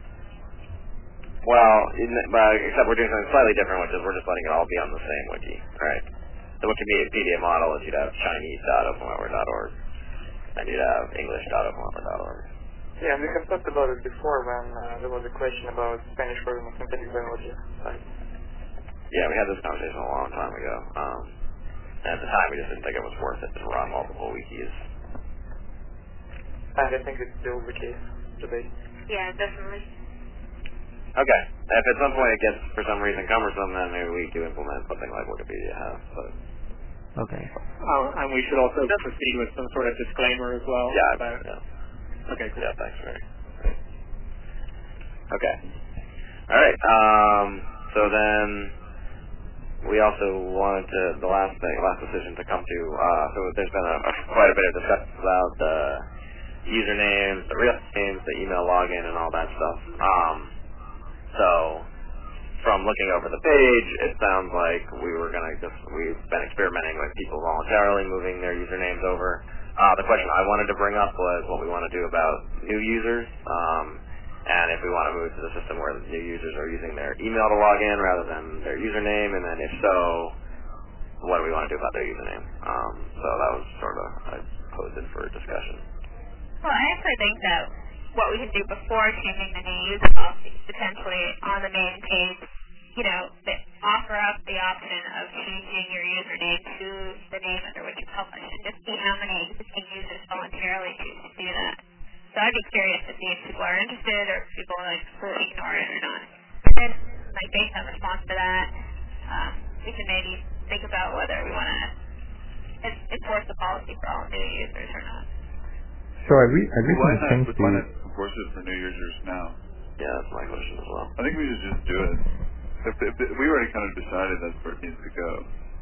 Well, except we're doing something slightly different, which is we're just letting it all be on the same wiki, right? The Wikipedia model is you'd have Chinese.openwetware.org and you'd have English.openwetware.org. Yeah, we have talked about it before when there was a question about Spanish version of synthetic biology. Yeah, we had this conversation a long time ago. And at the time, we just didn't think it was worth it to run multiple wikis. And I think it's still the case today. Yeah, definitely. Okay. If at some point it gets, for some reason, cumbersome, then maybe we do implement something like Wikipedia has. But okay. And we should also proceed with some sort of disclaimer as well. Yeah. Okay, cool. Yeah, thanks, Mary. Okay. All right. So then we also wanted the last decision to come to, so there's been quite a bit of discussion about the usernames, the real names, the email login, and all that stuff. So from looking over the page, it sounds like we've been experimenting with people voluntarily moving their usernames over. The question I wanted to bring up was what we want to do about new users, and if we want to move to the system where the new users are using their email to log in rather than their username, and then if so, what do we want to do about their username? So that was sort of, I posed it for discussion. Well, I actually think that what we can do before changing the new user policy, potentially on the main page, offer up the option of changing your username to the name under which you publish, and just see how many existing users voluntarily choose to do that. So I'd be curious to see if people are interested or if people completely ignore it or not. And then, based on response to that, we can maybe think about whether we want to enforce the policy for all new users or not. So I recently changed Why not enforce it for new users now? Yeah, that's my question as well. I think we should just do it. We already kind of decided that's where it needs to go.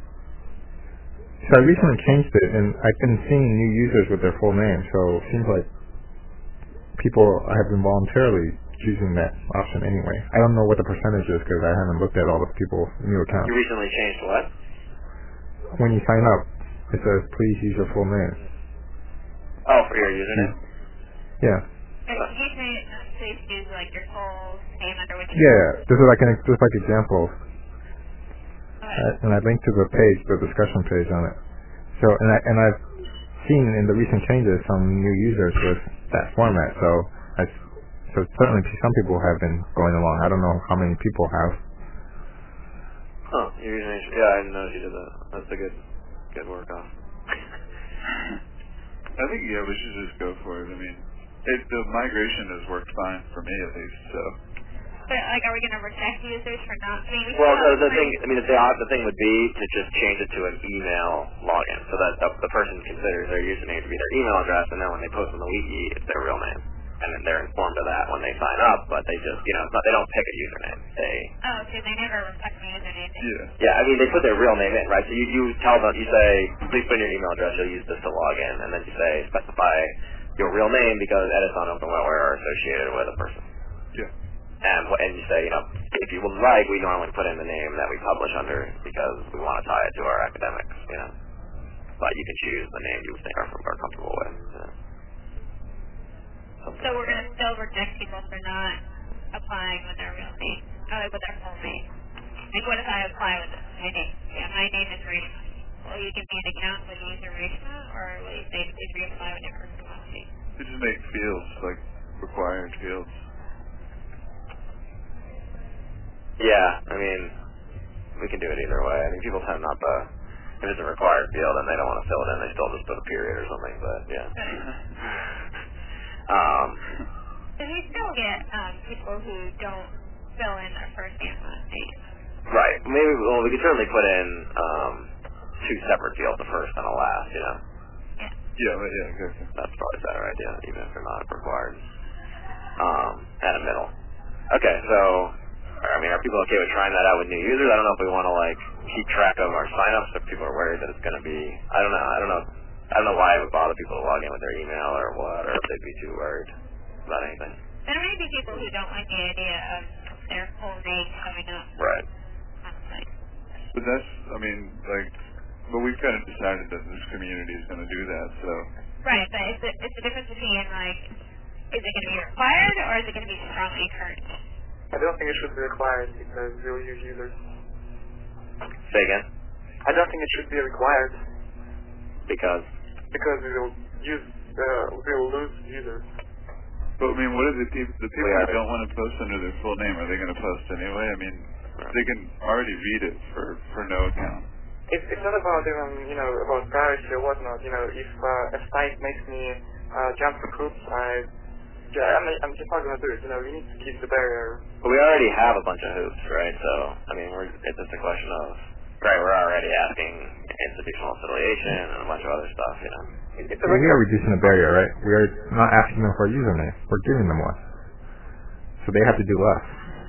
So I recently changed it, and I've been seeing new users with their full name, so it seems like people have been voluntarily choosing that option anyway. I don't know what the percentage is because I haven't looked at all the people's new accounts. You recently changed what? When you sign up, it says, please use your full name. Oh, for your username? Yeah. You say please use your full name under which you... Yeah, this is like example. And I linked to the page, the discussion page on it. So, and I've seen in the recent changes some new users with that format. So certainly some people have been going along. I don't know how many people have. Oh, your username. Yeah, I didn't know you did that. That's a good work off. I think we should just go for it. I mean, The migration has worked fine for me at least. So. But like, are we going to reject users for not? I mean, well, the thing would be to just change it to an email login, so that the person considers their username to be their email address, and then when they post on the wiki, it's their real name, and then they're informed of that when they sign up. But they just, they don't pick a username. So they never reflect the username. Yeah, I mean, they put their real name in, right? So you tell them, you say, please put in your email address. You'll use this to log in, and then you say specify your real name because edits on OpenWetWare are associated with a person. Yeah. And you say, if you would like, we normally put in the name that we publish under because we want to tie it to our academics, But you can choose the name you think are comfortable with. So we're going to still reject people for not applying with their real name, with their full name. Like, what if I apply with my name? Yeah, my name is Reshma. Will you give me an account with user Reshma, or will you say please reapply with your first name? You just make fields, like required fields. Yeah, I mean, we can do it either way. I mean, people tend not to, if it's a required field and they don't want to fill it in, they still just put a period or something, but yeah. So we still get people who don't fill in their first and last name. Right. We could certainly put in two separate fields, the first and the last, Yeah, exactly. That's probably a better idea, even if they're not required. And a middle. Okay, so... I mean, are people okay with trying that out with new users? I don't know if we want to keep track of our signups if people are worried that it's going to be. I don't know why it would bother people to log in with their email or what, or if they'd be too worried about anything. There may be people who don't like the idea of their full name coming up. Right. But but we've kind of decided that this community is going to do that, so. Right, but it's the difference between is it going to be required or is it going to be strongly encouraged? I don't think it should be required because we'll use users. Say again? I don't think it should be required. Because? Because we will lose users. But I mean, what are the people who don't want to post under their full name? Are they going to post anyway? I mean, they can already read it for no account. It's not about even, about privacy or whatnot. If a site makes me jump through hoops, I'm just not going to do it. We need to keep the barrier. But we already have a bunch of hoops, right? So, I mean, it's just a question of, we're already asking institutional affiliation and a bunch of other stuff, We are reducing the barrier, right? We are not asking them for a username. We're giving them one. So they have to do less.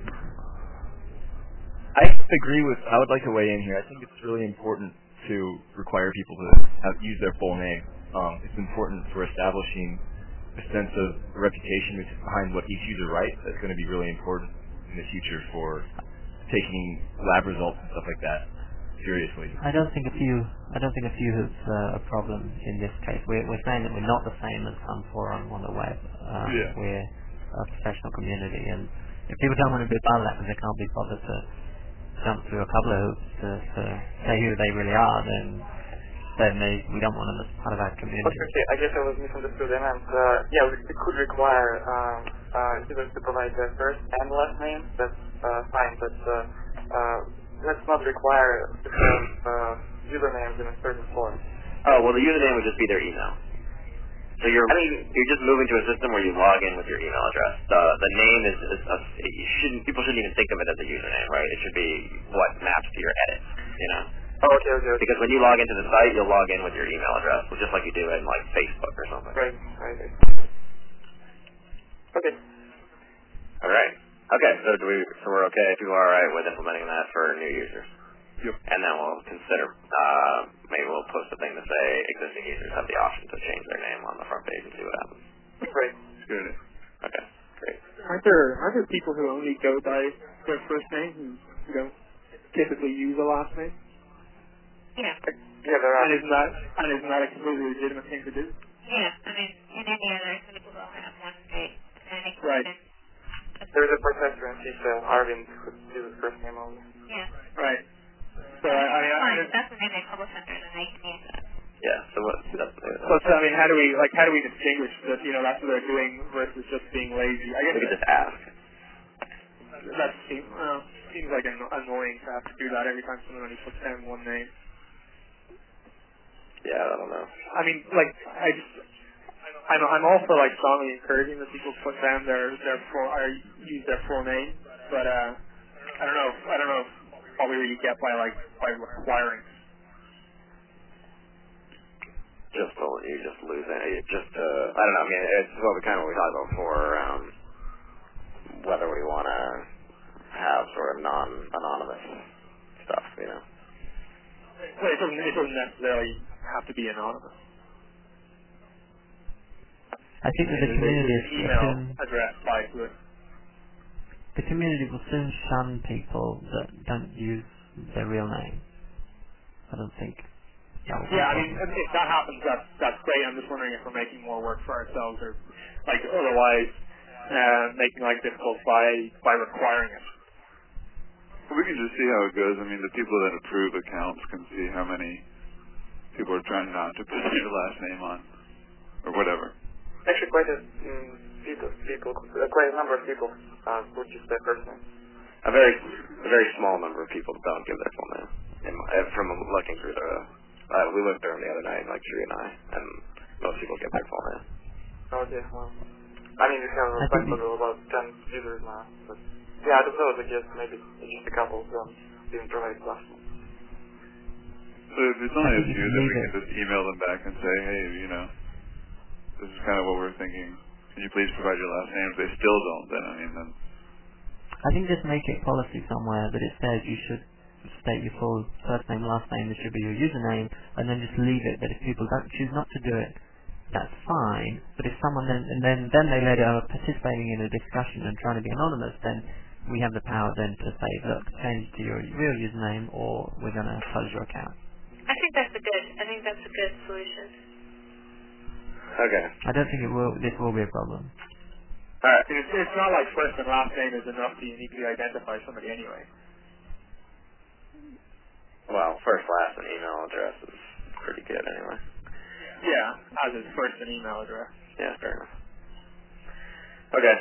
I would like to weigh in here. I think it's really important to require people to use their full name. It's important for establishing a sense of reputation behind what each user writes. That's going to be really important in the future for taking lab results and stuff like that seriously. I don't think a few is a problem in this case. We're saying that we're not the same as some forum on the web. We're a professional community, and if people don't want to be part of that because they can't be bothered to jump through a couple of hoops to say who they really are, then we don't want them as part of our community. Okay, I guess I was misunderstood. I meant, we could require users to provide their first and last name. That's fine, but let's not require to have usernames in a certain form. Oh, well, the username would just be their email. So you're just moving to a system where you log in with your email address. The name people shouldn't even think of it as a username, right? It should be what maps to your edits, Oh, okay. Because when you log into the site, you'll log in with your email address, just like you do in Facebook or something. Right. Okay. All right. Okay. So we're okay. People are all right with implementing that for new users. Yep. And then we'll consider maybe we'll post a thing to say existing users have the option to change their name on the front page and see what happens. Great. Good. Okay. Great. Aren't there people who only go by their first name who don't typically use a last name? Yeah. Yeah, there are. And isn't that a completely legitimate thing to do? Yeah, I mean, in India, there's some people who only have one name. Right. There is a professor in CSAIL, Arvind, who uses first name only. Yeah. Right. So that's the name they publish under, then they can use that. Yeah. So what? I mean, how do we distinguish that? That's what they're doing versus just being lazy? I guess we could just ask. That seems like annoying to have to do that every time someone only puts down one name. Yeah, I don't know. I mean, I I'm also like strongly encouraging that people put down use their full name, but I don't know what we really get by requiring. You just lose it. I don't know. I mean, it's what we talked about before around whether we want to have sort of non-anonymous stuff, you know. Well, it doesn't necessarily have to be anonymous. I think that the community email address tied to it. The community will soon shun people that don't use their real name. I don't think. Yeah, I mean, if that happens, that's great. I'm just wondering if we're making more work for ourselves, or otherwise making life difficult by requiring it. We can just see how it goes. I mean, the people that approve accounts can see how many people are trying not to put their last name on, or whatever. Actually, quite a number of people would use their first name. A very small number of people don't give their full name. From looking through we looked through them the other night, like Sri and I, and most people give their full name. Oh, yeah, well. I mean, we have a backlog of about 10 users now, but yeah, out of those, I guess maybe just a couple didn't provide last name. So if it's only a few, then we can just email them back and say, hey, you know, this is kind of what we're thinking. Can you please provide your last name? If they still don't, then I think just make it policy somewhere that it says you should state your full first name, last name, this should be your username, and then just leave it that if people don't choose not to do it, that's fine. But if someone then they later are participating in a discussion and trying to be anonymous, then we have the power then to say, look, change to your real username or we're going to close your account. I think that's a good solution. Okay. I don't think this will be a problem. Alright. It's not like first and last name is enough to uniquely identify somebody anyway. Well, first, last, and email address is pretty good anyway. Yeah, as is first and email address. Yeah, fair enough. Okay.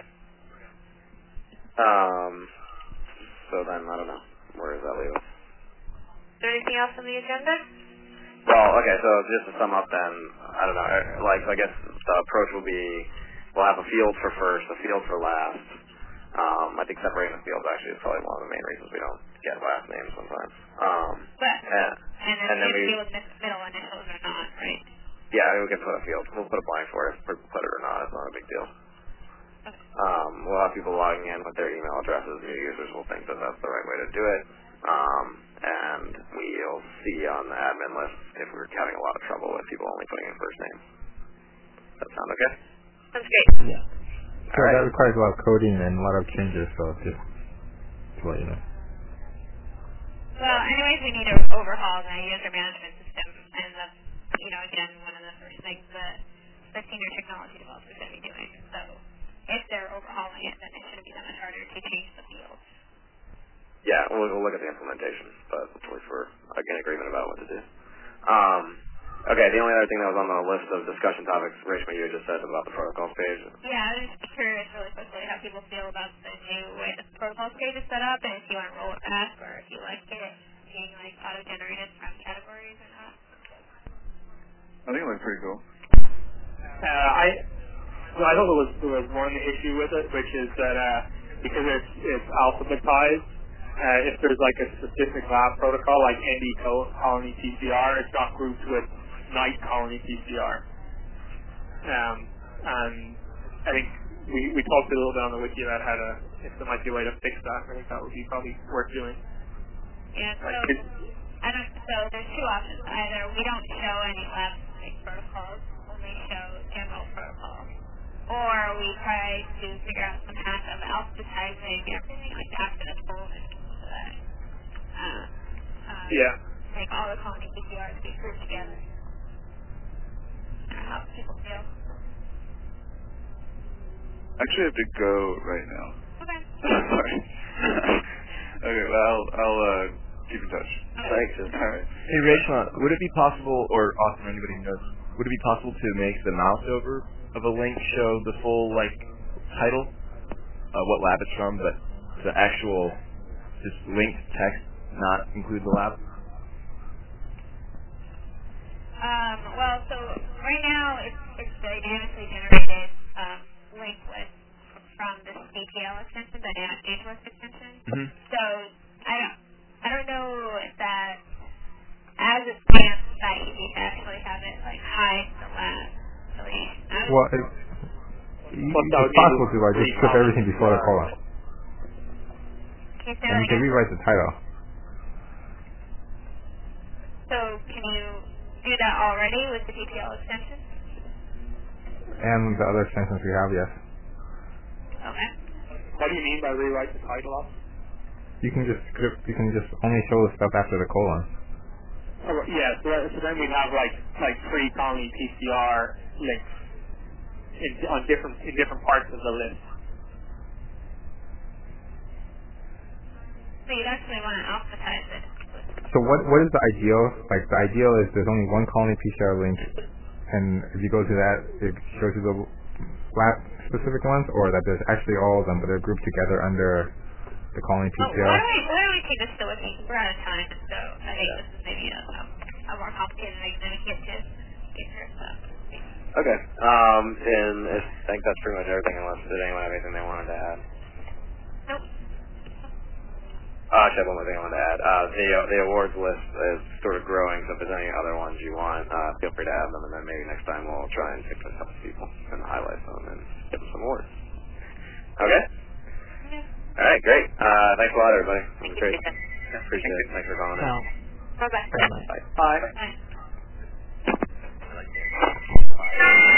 So then, I don't know. Where does that leave us? Is there anything else on the agenda? Well, okay, so just to sum up then, I don't know, I guess the approach will be, we'll have a field for first, a field for last. I think separating the fields actually is probably one of the main reasons we don't get last names sometimes. And then we deal with middle initials or not, right? Yeah, we can put a field. We'll put a blank for it. Put it or not. It's not a big deal. We'll have people logging in with their email addresses. New users will think that that's the right way to do it. And we'll see on the admin list if we're having a lot of trouble with people only putting in first names. Does that sound okay? Sounds great. Yeah. So that requires a lot of coding and a lot of changes, so just to let you know. Well, anyways, we need to overhaul the user management system, and that's, again, one of the first things that the senior technology developers are going to be doing. So if they're overhauling it, then it shouldn't be that much harder to change the fields. Yeah, we'll look at the implementation, but at least we're in agreement about what to do. Okay, the only other thing that was on the list of discussion topics, Rachel, you had just said about the protocols page. Yeah, I was just curious really quickly how people feel about the new way the protocols page is set up, and if you want to roll it back, or if you like it being auto-generated from categories or not. I think it looks pretty cool. I thought there was one issue with it, which is that because it's alphabetized, if there's a specific lab protocol like ND colony PCR, it's not grouped with night colony PCR. And I think we talked a little bit on the wiki about if there might be a way to fix that. I think that would be probably worth doing. Yeah, so there's two options. Either we don't show any lab-specific protocols, only show general protocols, or we try to figure out some kind of alphabetizing everything like that for the folders so that make all the colony PCRs be grouped together. I don't know how people feel. Actually, I have to go right now. Okay. Sorry. Okay, well, I'll keep in touch. Thanks. All right. Hey, Rachel, would it be possible, or Austin, anybody who knows, would it be possible to make the mouse over of a link show the full, title, what lab it's from, but the actual, just linked text not include the lab? Well, so right now it's it's the dynamically generated link list from this DPL extension, dynamic gauge list extension. Mm-hmm. So I don't know if that, as it stands, that easy to actually have it like hide the lab affiliation. Well, it's possible to like just put everything before the colon. And you can rewrite the title. So can you do that already with the DPL extension? And the other extensions we have, yes. Okay. What do you mean by rewrite the title off? You can just only show the stuff after the colon. Oh, yeah, so then we'd have like pre-colony PCR links in different parts of the list. So you'd actually want to alphabetize it. So what is the ideal? Like the ideal is there's only one colony PCR link, and if you go to that, it shows you the lab specific ones, or that there's actually all of them, but they're grouped together under the colony PCR. Why don't we take this still with me? We're out of time, so I think this is maybe a more complicated item than we get to future stuff. Okay. And I think that's pretty much everything, unless did anyone have anything they wanted to add? Nope. Actually, I have one more thing I wanted to add. The awards list is sort of growing, so if there's any other ones you want, feel free to add them, and then maybe next time we'll try and pick this up to people and highlight them and give them some awards. Okay? All right, great. Thanks a lot, everybody. It was great. Appreciate it. Thanks for calling in. Bye-bye. Bye. Bye.